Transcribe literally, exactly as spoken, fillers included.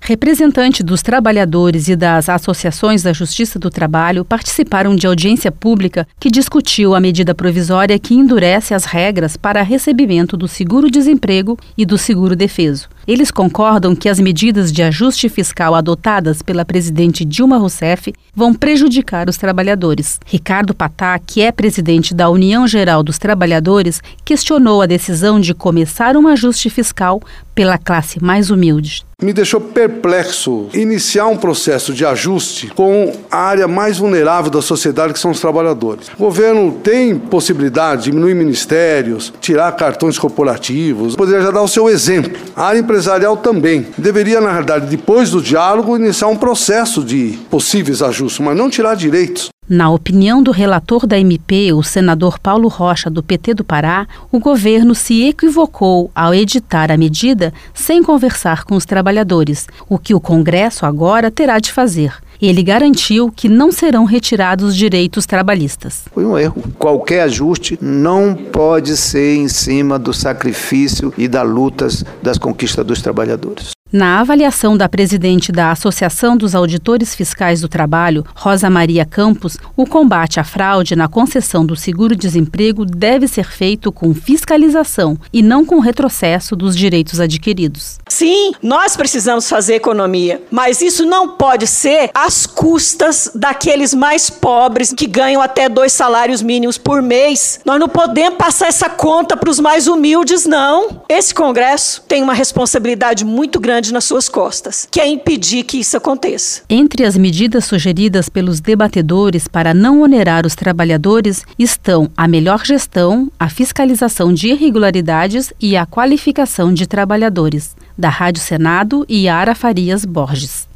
Representantes dos trabalhadores e das associações da Justiça do Trabalho participaram de audiência pública que discutiu a medida provisória que endurece as regras para recebimento do seguro-desemprego e do seguro-defeso. Eles concordam que as medidas de ajuste fiscal adotadas pela presidente Dilma Rousseff vão prejudicar os trabalhadores. Ricardo Patá, que é presidente da União Geral dos Trabalhadores, questionou a decisão de começar um ajuste fiscal pela classe mais humilde. Me deixou perplexo iniciar um processo de ajuste com a área mais vulnerável da sociedade, que são os trabalhadores. O governo tem possibilidade de diminuir ministérios, tirar cartões corporativos, poderia já dar o seu exemplo. A área empresarial também. Deveria, na verdade, depois do diálogo, iniciar um processo de possíveis ajustes, mas não tirar direitos. Na opinião do relator da M P, o senador Paulo Rocha, do P T do Pará, o governo se equivocou ao editar a medida sem conversar com os trabalhadores, o que o Congresso agora terá de fazer. Ele garantiu que não serão retirados direitos trabalhistas. Foi um erro. Qualquer ajuste não pode ser em cima do sacrifício e das lutas das conquistas dos trabalhadores. Na avaliação da presidente da Associação dos Auditores Fiscais do Trabalho, Rosa Maria Campos, o combate à fraude na concessão do seguro-desemprego deve ser feito com fiscalização e não com retrocesso dos direitos adquiridos. Sim, nós precisamos fazer economia, mas isso não pode ser às custas daqueles mais pobres que ganham até dois salários mínimos por mês. Nós não podemos passar essa conta para os mais humildes, não. Esse Congresso tem uma responsabilidade muito grande nas suas costas, que é impedir que isso aconteça. Entre as medidas sugeridas pelos debatedores para não onerar os trabalhadores estão a melhor gestão, a fiscalização de irregularidades e a qualificação de trabalhadores. Da Rádio Senado, Yara Farias Borges.